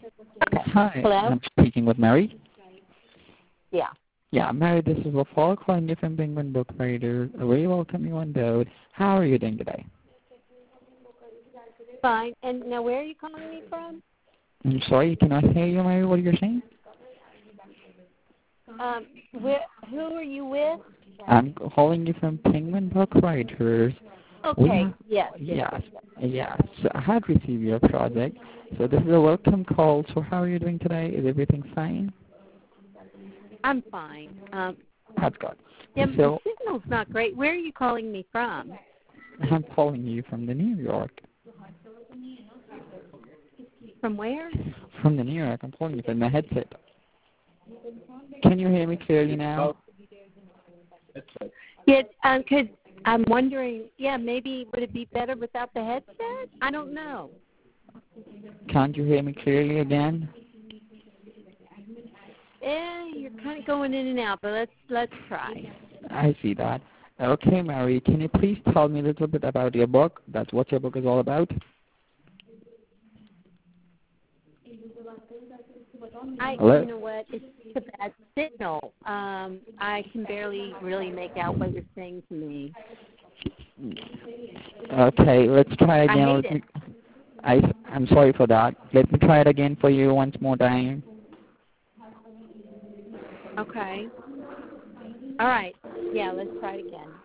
Hi, Hello? I'm speaking with Mary. Yeah. Yeah, Mary, this is Wafal calling you from Penguin Book Writer. We welcome you on board. How are you doing today? Fine. And now where are you calling me from? I'm sorry, can I hear you, Mary, what you're saying? Who are you with? I'm calling you from Penguin Book Writers. Okay. Yes. Yes. So I had received your project. So this is a welcome call. So how are you doing today? Is everything fine? I'm fine. That's good. Yeah, the So signal's not great. Where are you calling me from? I'm calling you from the New York. From where? From the New York. I'm calling you from the headset. Can you hear me clearly now? Yeah, cause I'm wondering, maybe would it be better without the headset? I don't know. Can't you hear me clearly again? You're kind of going in and out, but let's try. I see that. Okay, Mary, can you please tell me a little bit about your book? That's what your book is all about. Hello? You know what? It's a bad signal. I can barely really make out what you're saying to me. Okay, let's try I again. hate it. I'm sorry for that. Let me try it again for you once more time. Okay. All right. Yeah, let's try it again.